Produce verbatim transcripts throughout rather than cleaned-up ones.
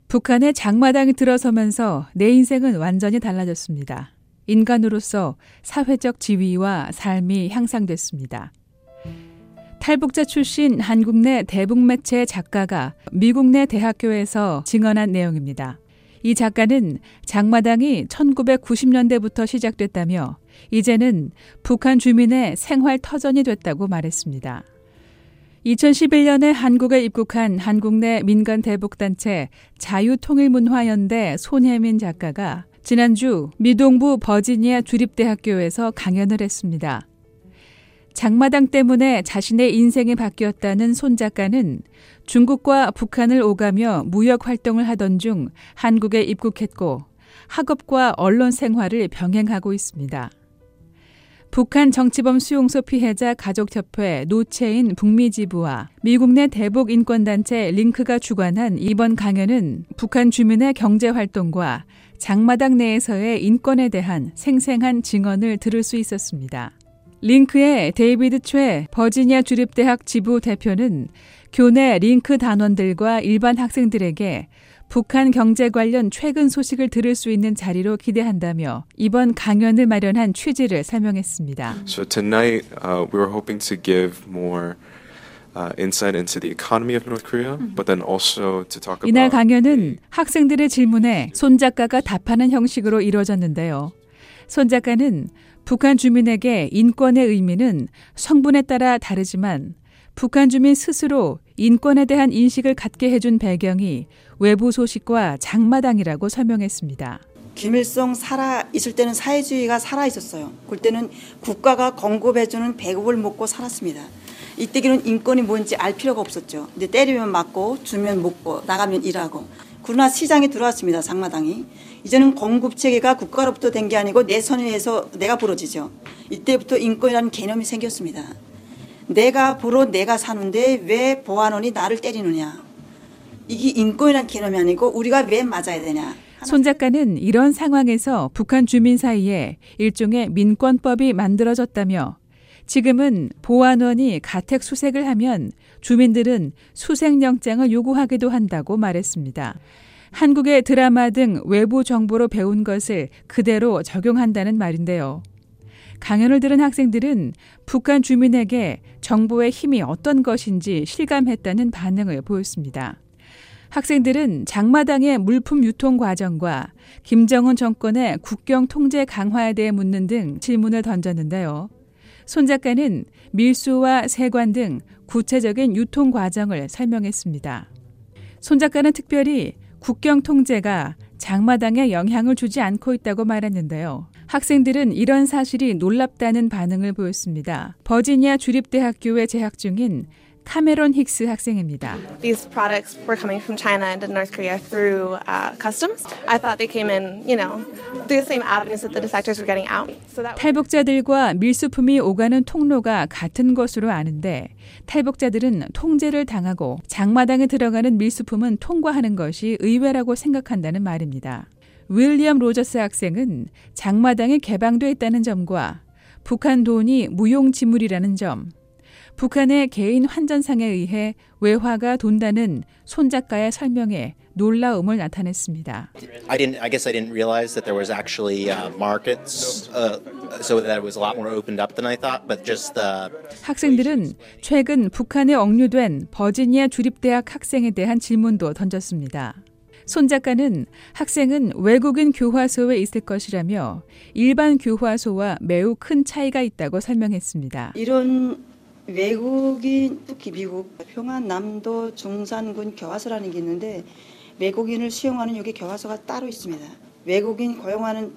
북한의 장마당이 들어서면서 내 인생은 완전히 달라졌습니다. 인간으로서 사회적 지위와 삶이 향상됐습니다. 탈북자 출신 한국 내 대북매체 작가가 미국 내 대학교에서 증언한 내용입니다. 이 작가는 장마당이 천구백구십 년대부터 시작됐다며 이제는 북한 주민의 생활 터전이 됐다고 말했습니다. 이천십일 년에 한국에 입국한 한국 내 민간 대북단체 자유통일문화연대 손혜민 작가가 지난주 미동부 버지니아 주립대학교에서 강연을 했습니다. 장마당 때문에 자신의 인생이 바뀌었다는 손 작가는 중국과 북한을 오가며 무역 활동을 하던 중 한국에 입국했고 학업과 언론 생활을 병행하고 있습니다. 북한 정치범 수용소 피해자 가족협회 노채인 북미지부와 미국 내 대북 인권단체 링크가 주관한 이번 강연은 북한 주민의 경제활동과 장마당 내에서의 인권에 대한 생생한 증언을 들을 수 있었습니다. 링크의 데이비드 최 버지니아 주립대학 지부 대표는 교내 링크 단원들과 일반 학생들에게 북한 경제 관련 최근 소식을 들을 수 있는 자리로 기대한다며 이번 강연을 마련한 취지를 설명했습니다. So tonight uh, we were hoping to give more uh, insight into the economy of North Korea, but then also to talk about 이날 강연은 학생들의 질문에 손 작가가 답하는 형식으로 이루어졌는데요. 손 작가는 북한 주민에게 인권의 의미는 성분에 따라 다르지만 북한 주민 스스로 인권에 대한 인식을 갖게 해준 배경이 외부 소식과 장마당이라고 설명했습니다. 김일성 살아 있을 때는 사회주의가 살아 있었어요. 그때는 국가가 공급해주는 배급을 먹고 살았습니다. 이때기는 인권이 뭔지 알 필요가 없었죠. 근데 때리면 맞고 주면 먹고 나가면 일하고. 그러나 시장에 들어왔습니다. 장마당이. 이제는 공급 체계가 국가로부터 된 게 아니고 내 선에서 내가 벌어지죠. 이때부터 인권이라는 개념이 생겼습니다. 내가 보러 내가 사는데 왜 보안원이 나를 때리느냐. 이게 인권이라는 개념이 아니고 우리가 왜 맞아야 되냐. 손 작가는 이런 상황에서 북한 주민 사이에 일종의 민권법이 만들어졌다며 지금은 보안원이 가택 수색을 하면 주민들은 수색영장을 요구하기도 한다고 말했습니다. 한국의 드라마 등 외부 정보로 배운 것을 그대로 적용한다는 말인데요. 강연을 들은 학생들은 북한 주민에게 정보의 힘이 어떤 것인지 실감했다는 반응을 보였습니다. 학생들은 장마당의 물품 유통 과정과 김정은 정권의 국경 통제 강화에 대해 묻는 등 질문을 던졌는데요. 손 작가는 밀수와 세관 등 구체적인 유통 과정을 설명했습니다. 손 작가는 특별히 국경 통제가 장마당에 영향을 주지 않고 있다고 말했는데요. 학생들은 이런 사실이 놀랍다는 반응을 보였습니다. 버지니아 주립대학교에 재학 중인 카메론 힉스 학생입니다. These products were coming from China into North Korea through uh, customs. I thought they came in, you know, through the same avenues that the defectors were getting out. So that 탈북자들과 밀수품이 오가는 통로가 같은 것으로 아는데 탈북자들은 통제를 당하고 장마당에 들어가는 밀수품은 통과하는 것이 의외라고 생각한다는 말입니다. 윌리엄 로저스 학생은 장마당이 개방돼 있다는 점과 북한 돈이 무용지물이라는 점, 북한의 개인 환전상에 의해 외화가 돈다는 손 작가의 설명에 놀라움을 나타냈습니다. I didn't. I guess I didn't realize that there was actually uh, markets, uh, so that it was a lot more opened up than I thought. But just the 학생들은 최근 북한에 억류된 버지니아 주립대학 학생에 대한 질문도 던졌습니다. 손 작가는 학생은 외국인 교화소에 있을 것이라며 일반 교화소와 매우 큰 차이가 있다고 설명했습니다. 이런 외국인, 특히 미국 평안남도 중산군 교화소라는 게 있는데 외국인을 수용하는 여기 교화소가 따로 있습니다. 외국인 고용하는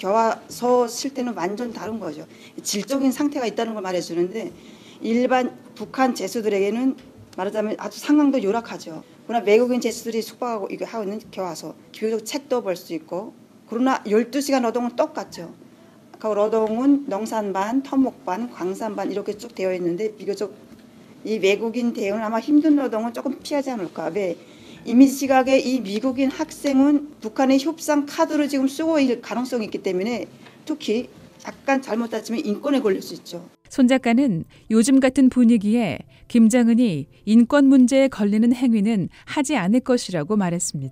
교화소 실태는 완전 다른 거죠. 질적인 상태가 있다는 걸 말해주는데 일반 북한 죄수들에게는 말하자면 아주 상황도 열악하죠. 그러나 외국인 죄수들이 숙박하고 이거 하고 있는 교화소, 비교적 책도 볼 수 있고 그러나 열두 시간 노동은 똑같죠. 그 노동은 농산반, 토목반, 광산반 이렇게 쭉 되어 있는데 비교적 이 외국인 대우는 아마 힘든 노동은 조금 피하지 않을까. 왜? 이미 시각에 이 미국인 학생은 북한의 협상 카드로 지금 쓰고 있을 가능성이 있기 때문에 특히 약간 잘못 따지면 인권에 걸릴 수 있죠. 손 작가는 요즘 같은 분위기에 김정은이 인권 문제에 걸리는 행위는 하지 않을 것이라고 말했습니다.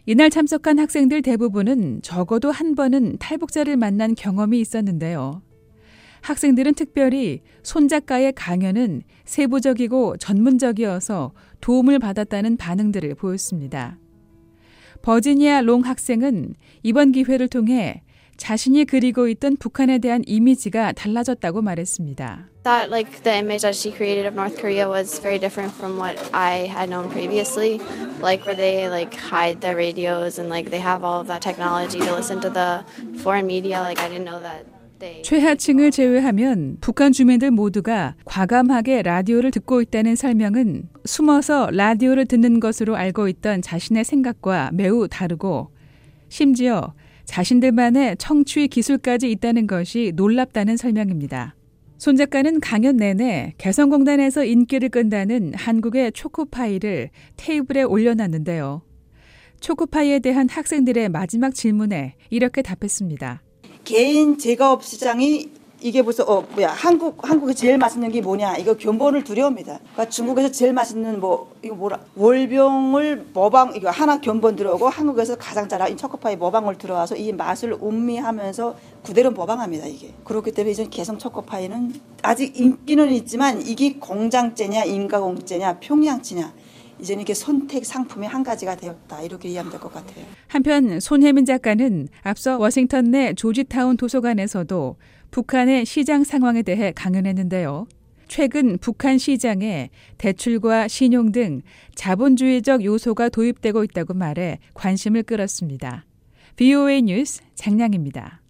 이날 참석한 학생들 대부분은 적어도 한 번은 탈북자를 만난 경험이 있었는데요. 학생들은 특별히 손 작가의 강연은 세부적이고 전문적이어서 도움을 받았다는 반응들을 보였습니다. 버지니아 롱 학생은 이번 기회를 통해 자신이 그리고 있던 북한에 대한 이미지가 달라졌다고 말했습니다. Thought like the image that she created of North Korea was very different from what I had known previously, like where they like hide their radios and like they have all of that technology to listen to the foreign media. Like I didn't know that. 최하층을 제외하면 북한 주민들 모두가 과감하게 라디오를 듣고 있다는 설명은 숨어서 라디오를 듣는 것으로 알고 있던 자신의 생각과 매우 다르고 심지어 자신들만의 청취 기술까지 있다는 것이 놀랍다는 설명입니다. 손 작가는 강연 내내 개성공단에서 인기를 끈다는 한국의 초코파이를 테이블에 올려놨는데요. 초코파이에 대한 학생들의 마지막 질문에 이렇게 답했습니다. 개인 제과업 시장이 이게 벌써 어 뭐야 한국 한국에 제일 맛있는 게 뭐냐 이거 견본을 두려웁니다. 그러니까 중국에서 제일 맛있는 뭐 이거 뭐라 월병을 머방 이거 하나 견본 들어오고 한국에서 가장 잘하는 초코파이 머방을 들어와서 이 맛을 음미하면서 그대로 머방합니다 이게. 그렇기 때문에 이제 개성 초코파이는 아직 인기는 있지만 이게 공장제냐 인가공제냐 평양치냐. 이제는 이게 선택 상품의 한 가지가 되었다. 이렇게 이해하면 될 것 같아요. 한편 손혜민 작가는 앞서 워싱턴 내 조지타운 도서관에서도 북한의 시장 상황에 대해 강연했는데요. 최근 북한 시장에 대출과 신용 등 자본주의적 요소가 도입되고 있다고 말해 관심을 끌었습니다. 브이오에이 뉴스 장량입니다.